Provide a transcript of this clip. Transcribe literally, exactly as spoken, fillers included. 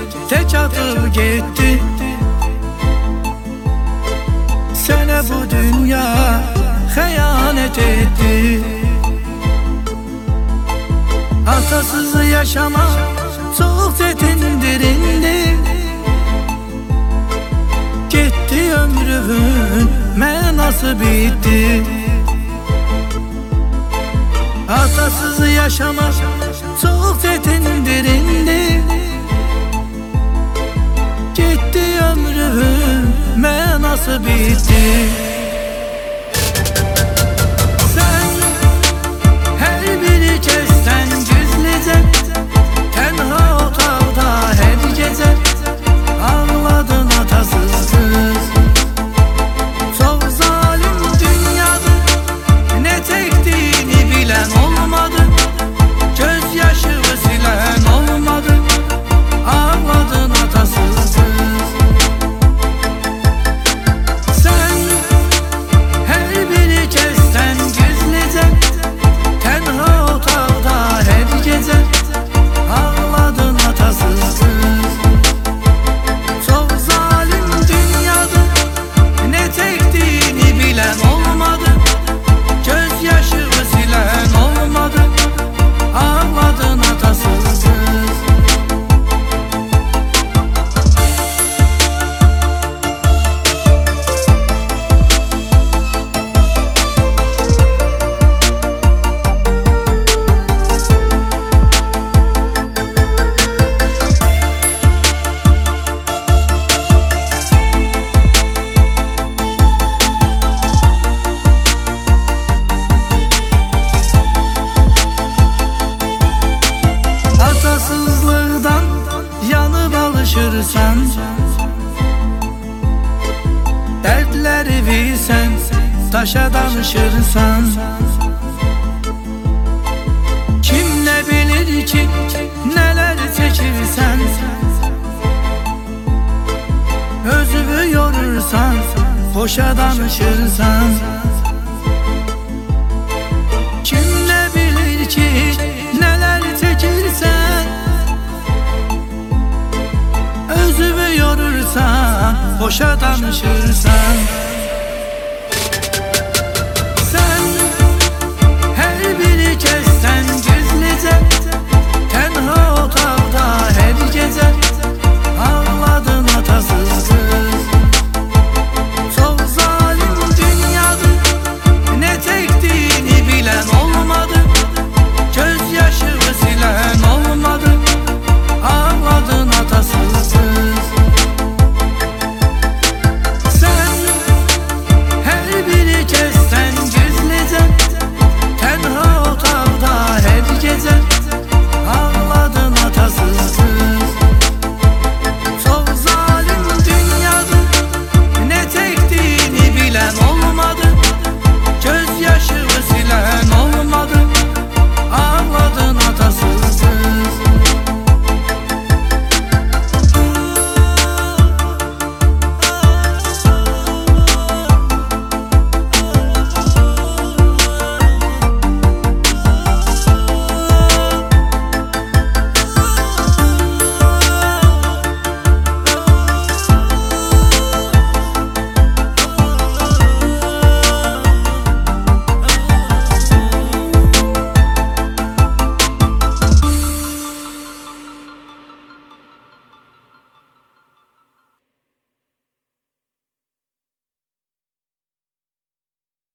tek atıp gitti. Sana bu dünya hıyanet etti. Atasız yaşamak çok çetindir indi. Gitti ömrümün mənası bitti. Atasız yaşamak çok çetindir indi. Gitti ömrümün mənası bitti. Sen her bir kezden gizlice tenha otaqda her gece ağladın atasız kız. Çok zalim dünyada ne çektiğini bilen olmadı. Gözyaşımı silen olmadı. Ağladın atasız kız. Sen her bir kezden gizlice tenha otaqda her gece ağladın atasız kız. Çok zalim dünyada ne çektiğini bilen olmadı. Gözyaşımı silen olmadı. Ağladın atasız kız. Atasızlıktan yanıp alışırsan, dertleri bilsen, taşa danışırsan. Kim ne bilir ki neler çekirsen, özünü yorursan, boşa danışırsan. Kim ne bilir ki neler çekirsen, özümü yorursan, boşa danışırsan.